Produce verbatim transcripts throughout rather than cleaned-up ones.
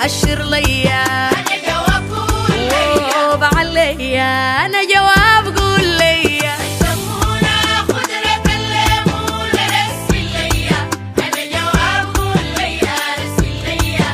أشر ليا أنا جواب قول ليا وبعليا أنا جواب قول ليا سمونا خضرة كلمونا رسل ليا أنا جواب قول ليا رسل ليا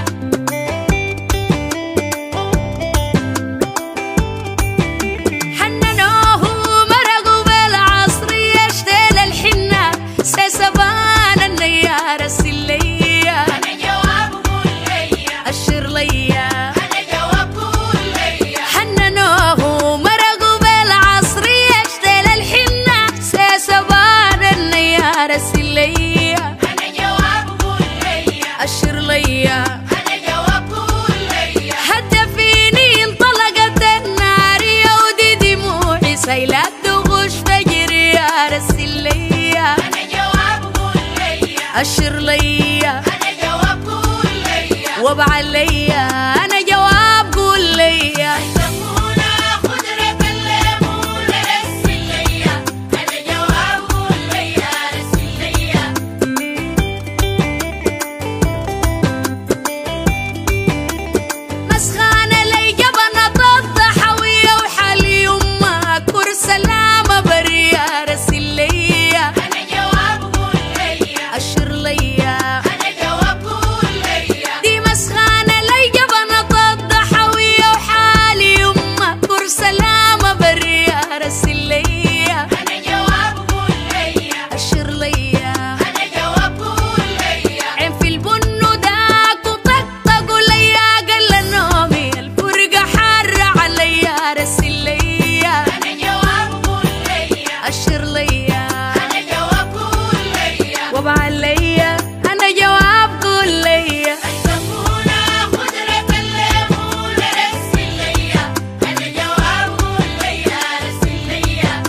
حننوه مرقوا بالعصر يشتل الحنة سيسبان النيار رسل ليا أنا جواب قول ليا أشر ليا أنا جواب قول ليا حننوه مرقوا بالعصر يشتل الحنة سيسبان النيار رسل ليا أنا جواب قول ليا أشر ليا أنا جواب قول ليا حتى فيني انطلقت النار يودي دموعي سيلات تغش فجري يا رسل ليا أنا جواب قول ليا أشر ليا أنا جواب قول ليا وبعليا أنا جواب قول ليا سمونا خضرة كلمونا رسل ليا أنا جواب قول ليا رسل ليا مسخانة لي جبنة الضحوية وحالي يما كر سلامة بريا رسل ليا أنا جواب قول ليا أشر ليا أنا جواب قول ليا دي مسخانة لي جبنة الضحوية وحالي يما كر سلامة بريا رسل ليا أنا جواب قول ليا أشر ليا أنا جواب قول ليا عين في البن داك وطقطقوا ليا قل نومي الفرقة حارة عليا رسل ليا أنا جواب قول ليا أشر ليا أنا جواب قول ليا وبعليا أنا جواب قول ليا سمونا خضرة كلمونا رسل ليا أنا جواب قول ليا رسل ليا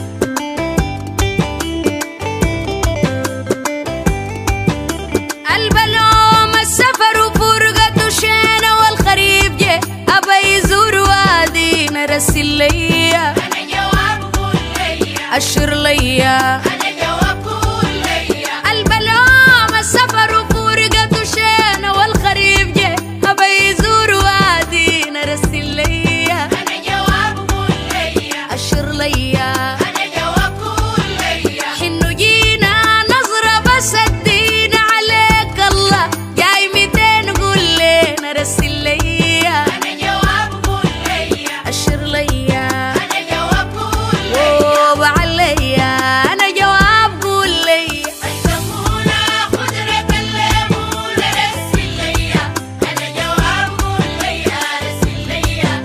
البلوم السفر وفرقة شينا والخريف جه أبا يزور وادينا رسل ليا أنا جواب قول ليا أشر ليا أنا جواب قول ليا البلوم السفر وفرقة شينا والخريف جه أبا يزور وادينا رسل ليا أنا جواب قول ليا أشر ليا أنا جواب قول ليا حنو جينا نظرة بس الدين عليك الله جاي ميتين قول لنا رسل ليا أنا جواب قول ليا أشر ليا أنا جواب قول ليا وبعليا أنا جواب قول ليا سمونا خضرة كلمونا رسل ليا أنا جواب قول ليا رسل ليا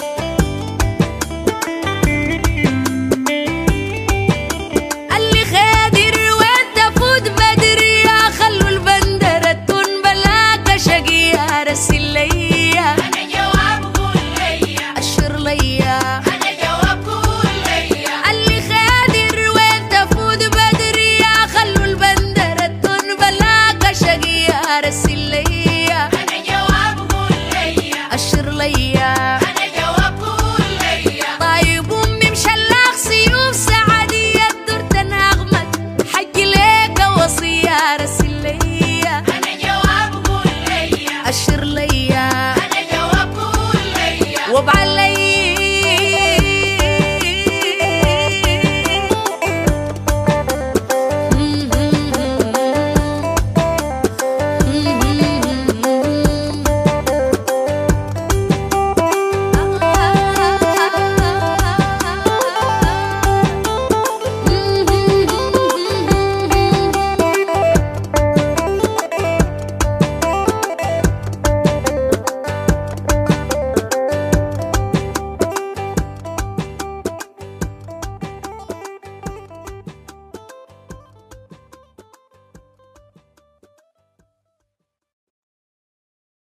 اللي خادر وانت فود بدري يا خلوا البندرة تون بلاك شقيا رسل ليا أنا جواب قول ليا أشر ليا أنا جواب قول ليا اللي خادر وانت فود بدري يا خلوا البندرة تون بلاك شقيا رسل ليا أنا جواب قول ليا أشر ليا